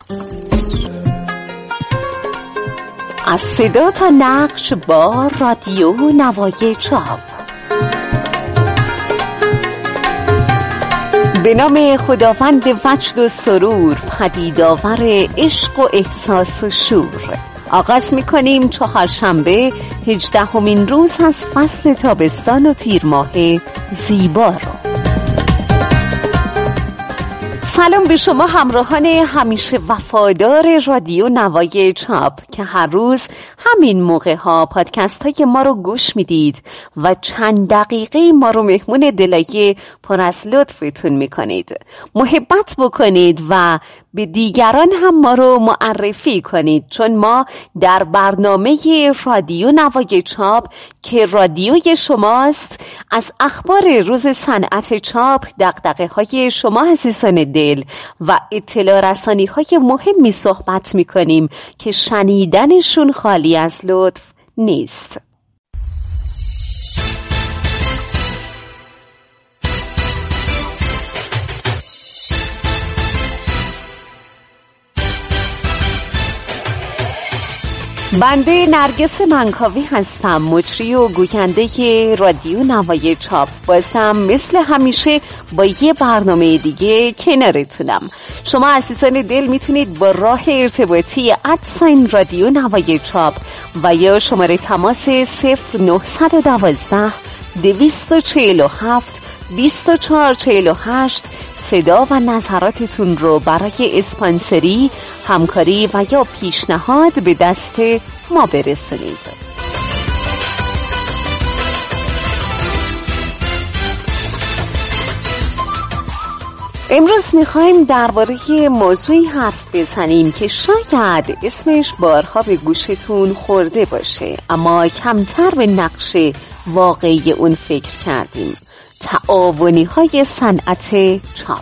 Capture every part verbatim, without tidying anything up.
از صدا تا نقش با رادیو نوای چاپ. به نام خداوند وجد و سرور، پدیدآور عشق و احساس و شور. آغاز می‌کنیم چهارشنبه هجدهمین روز از فصل تابستان و تیر ماه زیبا رو. سلام به شما همراهان همیشه وفادار رادیو نوای چاپ که هر روز همین موقع ها پادکست های ما رو گوش میدید و چند دقیقه ما رو مهمون دلایه پر از لطفتون میکنید. محبت بکنید و به دیگران هم ما رو معرفی کنید، چون ما در برنامه رادیو نوای چاپ که رادیوی شماست از اخبار روز صنعت چاپ، دغدغه های شما عزیزان دل و اطلاع رسانی های مهمی صحبت می کنیم که شنیدنشون خالی از لطف نیست. بنده نرگس منکاوی هستم، مجری و گوینده رادیو نوای چاپ. بازم مثل همیشه با یه برنامه دیگه کنارتونم. شما عزیزان دل میتونید با راه ارتباطی ادساین رادیو نوای چاپ و یا شماره تماس صفر نهصد و دوازده دویست و چهل و هفت بیست و چهار چهل و هشت صدا و نظراتتون رو برای اسپانسری، همکاری و یا پیشنهاد به دست ما برسونید. امروز میخوایم درباره موضوعی حرف بزنیم که شاید اسمش بارها به گوشتون خورده باشه، اما کمتر به نقش واقعی اون فکر کردیم: تعاونی های صنعت چاپ.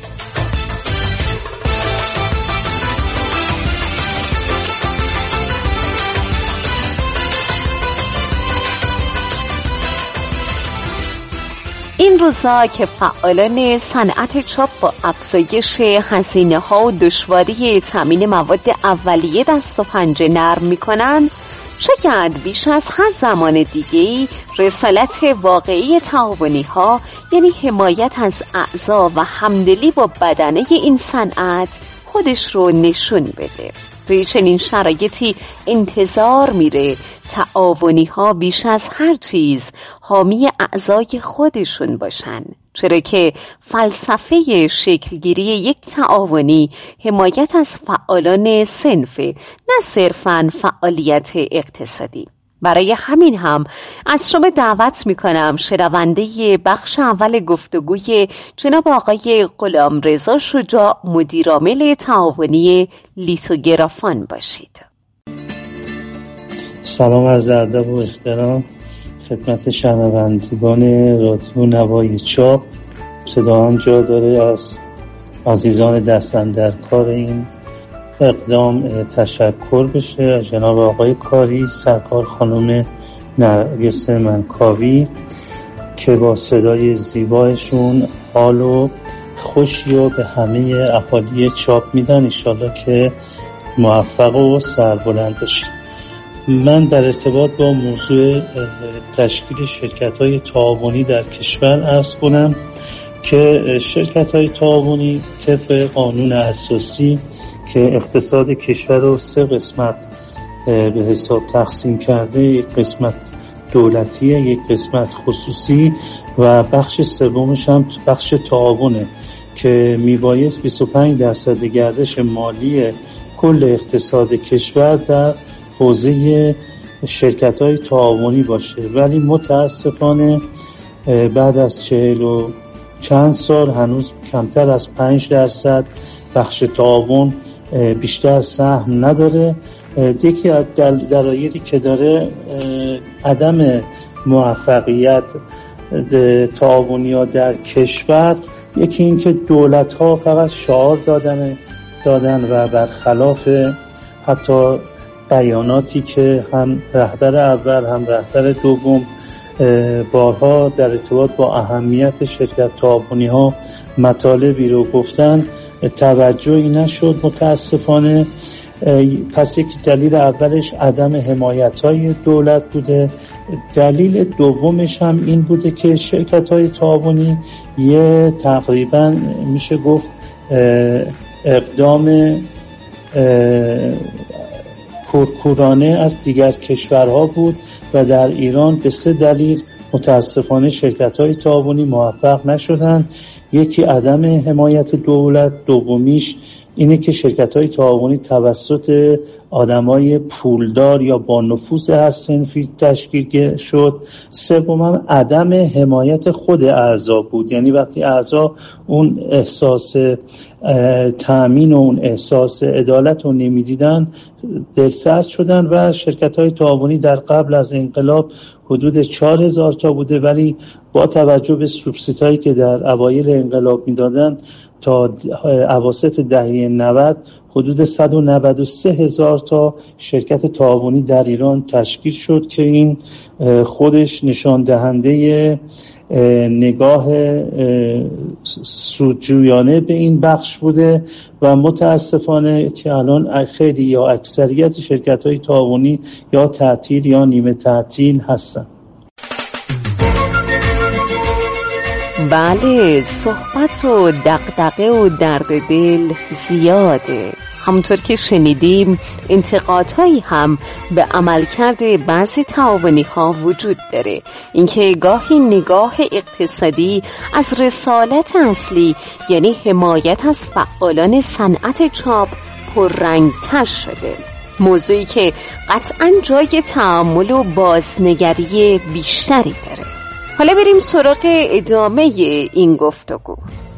این روزا که فعالان صنعت چاپ با افزایش هزینه ها و دشواری تامین مواد اولیه دست و پنجه نرم میکنن، شاید بیش از هر زمان دیگه‌ای رسالت واقعی تعاونی ها، یعنی حمایت از اعضا و همدلی با بدنه این صنعت، خودش رو نشون بده. توی چنین شرایطی انتظار میره تعاونی ها بیش از هر چیز حامی اعضای خودشون باشن، چرا که فلسفه شکلگیری یک تعاونی حمایت از فعالان صنفه، نه صرفاً فعالیت اقتصادی. برای همین هم از شما دعوت میکنم شنونده بخش اول گفتگوی جناب آقای غلامرضا شجاع، مدیرعامل تعاونی لیتوگرافان باشید. سلام عرض ادب و احترام خدمت شنوندگان رادیو نوای چاپ. صدا هم جا داره از عزیزان دستن در کار این اقدام تشکر بشه از جناب آقای کاری، سرکار خانم نرگس منکاوی که با صدای زیبایشون حال و خوشی و به همه اهالی چاپ میدن. انشالله که موفق و سربلند باشید. من در ارتباط با موضوع تشکیل شرکت‌های تعاونی در کشور عرض کنم که شرکت‌های تعاونی طبق قانون اساسی که اقتصاد کشور رو سه قسمت به حساب تقسیم کرده، یک قسمت دولتیه، یک قسمت خصوصی و بخش سومش هم بخش تعاونه که میبایست بیست و پنج درصد گردش مالی کل اقتصاد کشور در حوزه شرکت‌های تعاونی باشه. ولی متاسفانه بعد از چهل و چند سال هنوز کمتر از پنج درصد بخش تعاون بیشتر سهم نداره. یکی از دلایلی که داره عدم موفقیت تعاونی‌ها در کشور، یکی این که دولت‌ها فقط شعار دادن دادن و برخلاف حتی بیاناتی که هم رهبر اول هم رهبر دوم بارها در ارتباط با اهمیت شرکت تعاونی‌ها مطالبی رو گفتن، توجهی نشد متاسفانه. پس یک دلیل اولش عدم حمایت‌های دولت بوده. دلیل دومش هم این بوده که شرکت‌های تعاونی یه تقریبا میشه گفت اقدام کورکورانه از دیگر کشورها بود و در ایران به سه دلیل متاسفانه شرکت‌های تعاونی موفق نشدن. یکی عدم حمایت دولت، دومیش اینه که شرکت‌های تعاونی توسط آدمای پولدار یا با نفوذ هر صنفی تشکیل شد. سومم عدم حمایت خود اعضا بود، یعنی وقتی اعضا اون احساس تأمین و اون احساس عدالت رو نمیدیدن دلسرد شدن و شرکت‌های تعاونی در قبل از انقلاب حدود چهار هزار تا بوده، ولی با توجه به سوبسیدهایی که در اوایل انقلاب میدادن تا اواسط دهه نود حدود صد و نود و سه هزار تا شرکت تعاونی در ایران تشکیل شد که این خودش نشان دهنده نگاه سودجویانه به این بخش بوده و متاسفانه که الان خیلی یا اکثریت شرکت‌های تعاونی یا تعطیل یا نیمه تعطیل هستن. بله، صحبت و دغدغه و درد دل زیاده. همونطور که شنیدیم انتقادهایی هم به عملکرد بعضی تعاونی ها وجود داره. اینکه گاهی نگاه اقتصادی از رسالت اصلی یعنی حمایت از فعالان صنعت چاپ پررنگ‌تر شده، موضوعی که قطعاً جای تأمل و بازنگری بیشتری داره. حالا بریم سراغ ادامه این گفتگو.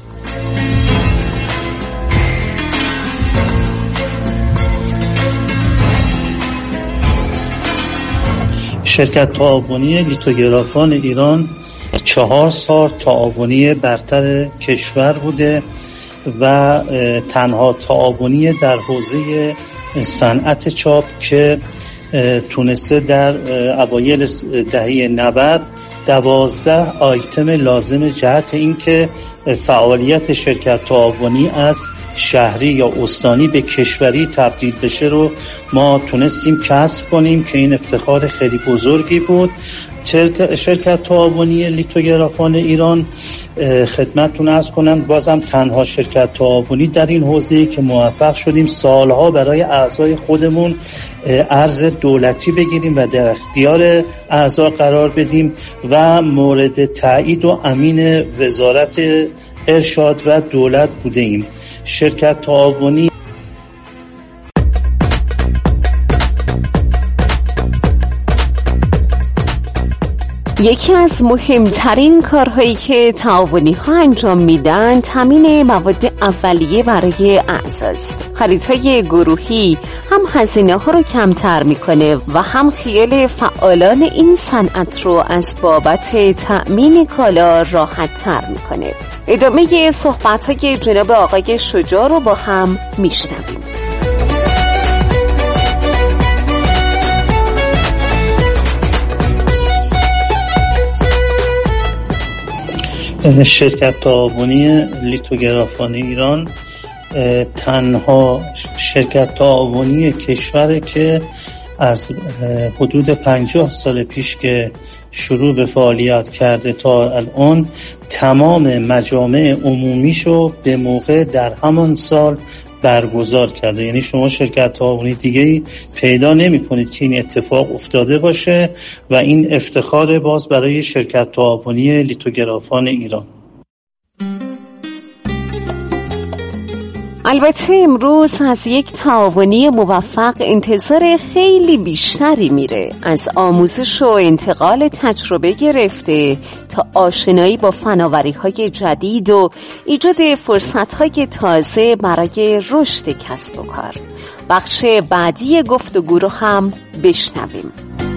شرکت تعاونی لیتوگرافان ایران چهار سال تعاونی برتر کشور بوده و تنها تعاونی در حوزه صنعت چاپ که تونسته در اوایل دهه نود دوازده آیتم لازم جهت این که فعالیت شرکت تعاونی از شهری یا استانی به کشوری تبدیل بشه رو ما تونستیم کسب کنیم که این افتخار خیلی بزرگی بود. شرکت تعاونی لیتوگرافان ایران خدمتتون عرض کنم بازم تنها شرکت تعاونی در این حوزه که موفق شدیم سالها برای اعضای خودمون ارز دولتی بگیریم و در اختیار اعضا قرار بدیم و مورد تایید و امین وزارت ارشاد و دولت بوده ایم. شرکت تعاونی یکی از مهمترین کارهایی که تعاونی ها انجام میدن تامین مواد اولیه برای اعضاست. خریدهای گروهی هم هزینه ها رو کمتر میکنه و هم خیال فعالان این صنعت رو از بابت تأمین کالا راحت تر میکنه. ادامه صحبت های جناب آقای شجاع رو با هم میشنویم. شرکت تعاونی لیتوگرافان ایران تنها شرکت تعاونی کشوره که از حدود پنجاه سال پیش که شروع به فعالیت کرده تا الان تمام مجامع عمومیشو به موقع در همان سال برگزار کرده. یعنی شما شرکت تعاونی دیگه‌ای پیدا نمی‌کنید که این اتفاق افتاده باشه و این افتخار باز برای شرکت تعاونی لیتوگرافان ایران. البته امروز از یک تعاونی موفق انتظار خیلی بیشتری میره، از آموزش و انتقال تجربه گرفته تا آشنایی با فناوری‌های جدید و ایجاد فرصت‌های تازه برای رشد کسب و کار. بخش بعدی گفتگو رو هم بشنویم.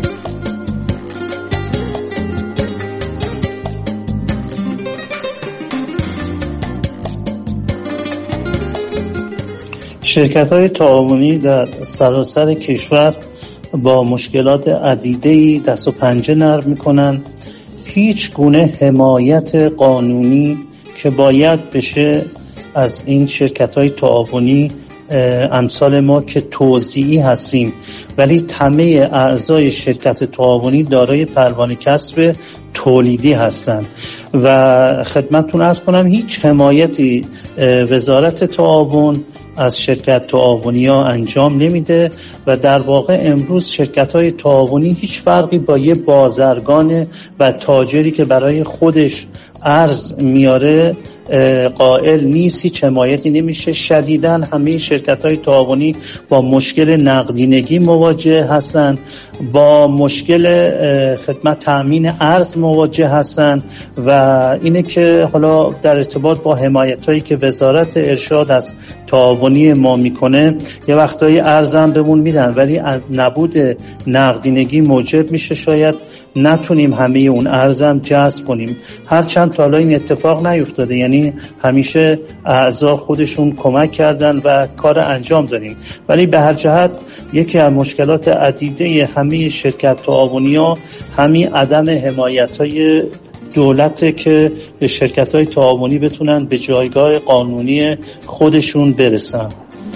شرکت‌های تعاونی در سراسر کشور با مشکلات عدیده‌ای دست و پنجه نرم می‌کنن. هیچ گونه حمایت قانونی که باید بشه از این شرکت‌های تعاونی امثال ما که توزیعی هستیم، ولی همه اعضای شرکت تعاونی دارای پروانه کسب تولیدی هستند و خدمتتون عرض کنم هیچ حمایتی وزارت تعاون از شرکت تعاونی ها انجام نمیده و در واقع امروز شرکت های تعاونی هیچ فرقی با یه بازرگان و تاجری که برای خودش ارز میاره قائل نیست. هیچ حمایتی نمیشه. شدیداً همه شرکت‌های تعاونی با مشکل نقدینگی مواجه هستند، با مشکل خدمت تامین ارز مواجه هستند و اینه که حالا در ارتباط با حمایتایی که وزارت ارشاد از تعاونی ما میکنه یه وقتایی ارز هم بهمون میدن، ولی نبود نقدینگی موجب میشه شاید نتونیم همه اون ارزم جذب کنیم، هرچند تا حالا این اتفاق نیفتاده. یعنی همیشه اعضا خودشون کمک کردن و کار انجام دادیم، ولی به هر جهت یکی از مشکلات عدیده همه شرکت تعاونی ها همین عدم حمایت های دولته که شرکت های تعاونی بتونن به جایگاه قانونی خودشون برسن.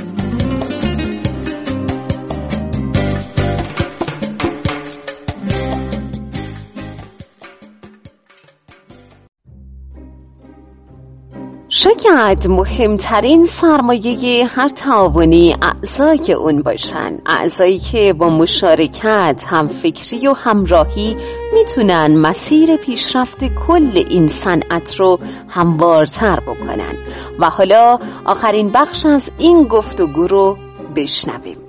شاید مهمترین سرمایه هر تعاونی اعضای اون باشن، اعضایی که با مشارکت، همفکری و همراهی میتونن مسیر پیشرفت کل این صنعت رو هموارتر بکنن. و حالا آخرین بخش از این گفتگو رو بشنویم.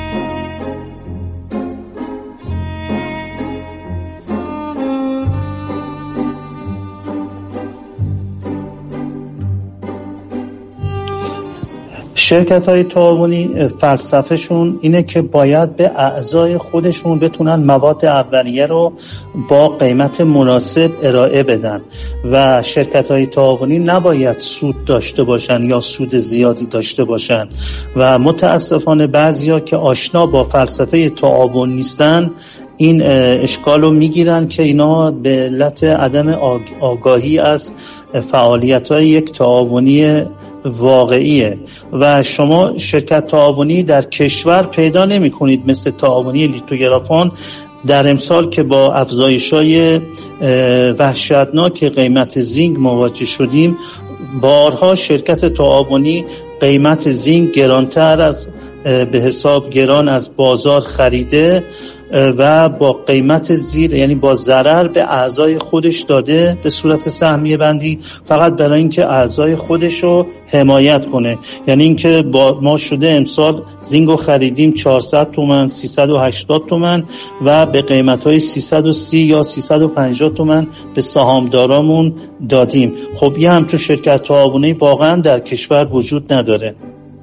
شرکت‌های تعاونی فلسفه‌شون اینه که باید به اعضای خودشون بتونن مواد اولیه رو با قیمت مناسب ارائه بدن و شرکت‌های تعاونی نباید سود داشته باشن یا سود زیادی داشته باشن و متاسفانه بعضیا که آشنا با فلسفه تعاون نیستن این اشکال رو میگیرن که اینا به علت عدم آگاهی از فعالیت‌های یک تعاونی واقعیه و شما شرکت تعاونی در کشور پیدا نمی کنید مثل تعاونی لیتوگرافون در امسال که با افزایش‌های وحشتناک قیمت زینک مواجه شدیم. بارها شرکت تعاونی قیمت زینک گرانتر از به حساب گران از بازار خریده و با قیمت زیر، یعنی با ضرر به اعضای خودش داده به صورت سهمیه بندی، فقط برای اینکه اعضای خودش رو حمایت کنه. یعنی اینکه با ما شده امسال زینگو خریدیم چهارصد تومان، سیصد و هشتاد تومان و به قیمت‌های سیصد و سی یا سیصد و پنجاه تومان به سهامدارامون دادیم. خب یه همچون شرکت تعاونی واقعا در کشور وجود نداره.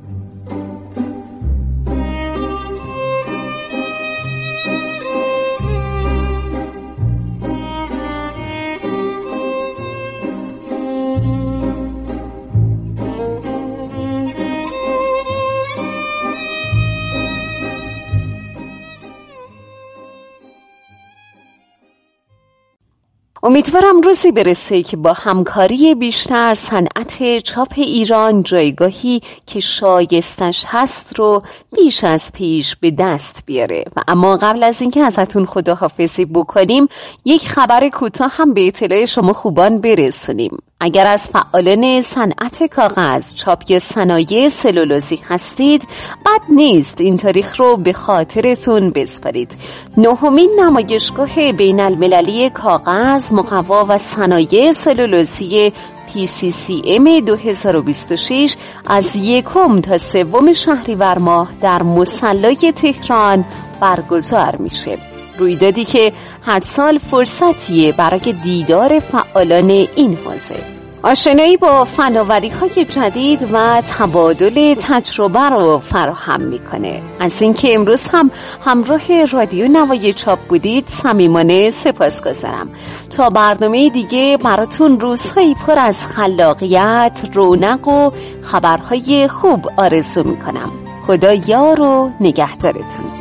امیدوارم روزی برسه که با همکاری بیشتر صنعت چاپ ایران جایگاهی که شایستش هست رو بیش از پیش به دست بیاره. و اما قبل از اینکه ازتون خداحافظی بکنیم یک خبر کوتاه هم به اطلاع شما خوبان برسونیم. اگر از فعالان صنعت کاغذ، چاپ یا صنایع سلولوزی هستید، بد نیست این تاریخ رو به خاطرتون بسپارید. نهمین نمایشگاه بین المللی کاغذ، مقوا و صنایع سلولوزی پی سی سی ام دو هزار و بیست و شش از یکم تا سوم شهریور ماه در مصلای تهران برگزار میشه. رویدادی که هر سال فرصتیه برای دیدار فعالان این حوزه، آشنایی با فناوری‌های جدید و تبادل تجربه رو فراهم میکنه. از اینکه امروز هم همراه رادیو نوای چاپ بودید صمیمانه سپاسگزارم. تا برنامه دیگه براتون روزهایی پر از خلاقیت، رونق و خبرهای خوب آرزو میکنم. خدا یار و نگهدارتون.